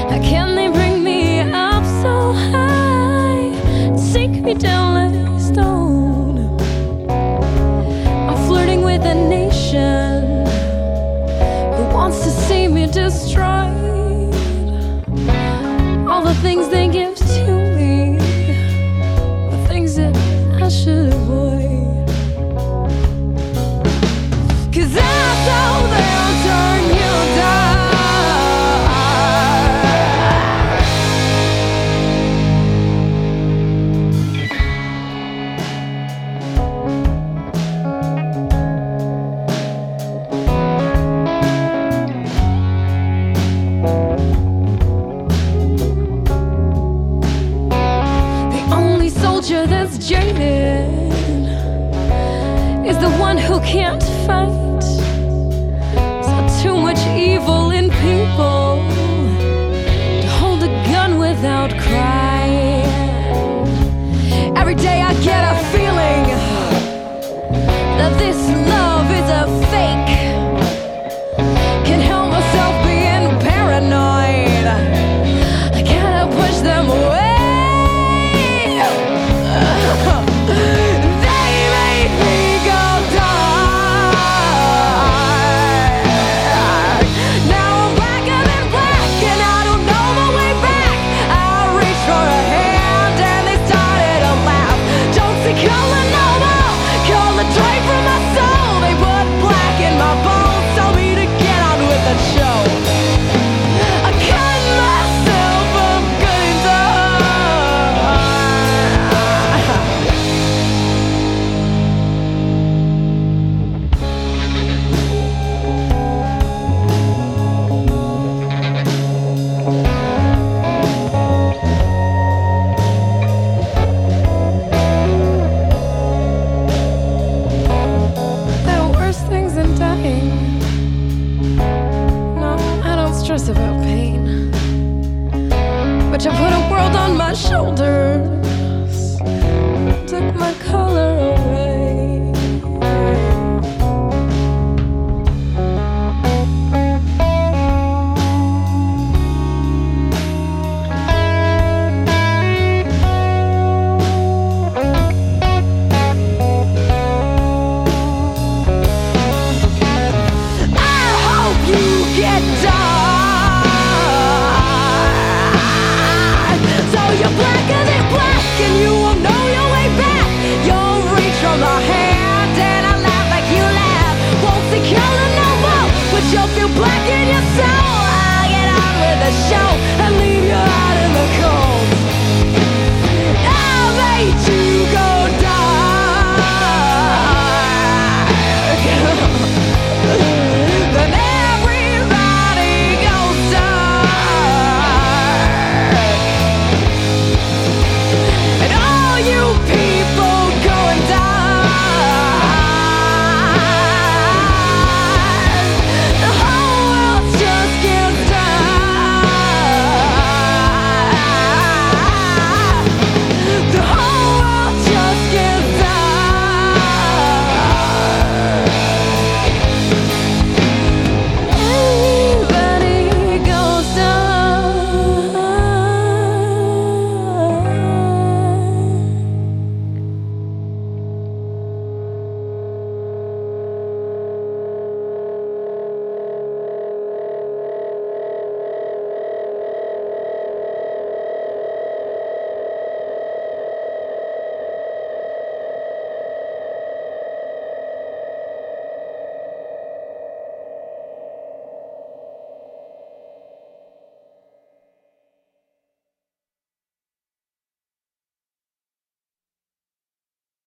How can they bring me up so high, sink me down like stone? I'm flirting with a nation who wants to see me destroyed. All the things they give to me, the things that I should avoid. 'Cause I know they'll turn you down. The only soldier that's jaded is the one who can't fight. Saw too much evil in people to hold a gun without crying. Every day I get a feeling that this love is a fake. Can't help myself being paranoid. I gotta push them away. They made me go dark. Now I'm blacker than black, and I don't know my way back. I reached for a hand, and they started to laugh. Don't see color no more, color drained from my soul. They put black in my bones, tell me to get on with the show. I cut myself up good and there are worse things than dying. No, I don't stress about pain, but you put a world on my shoulders, took my color away. I hope you get dark. So you're blacker than black, and you won't know your way back. You'll reach from my hand, and I laugh like you laugh. Won't see color no more, but you'll feel black in your soul. I get on with the show.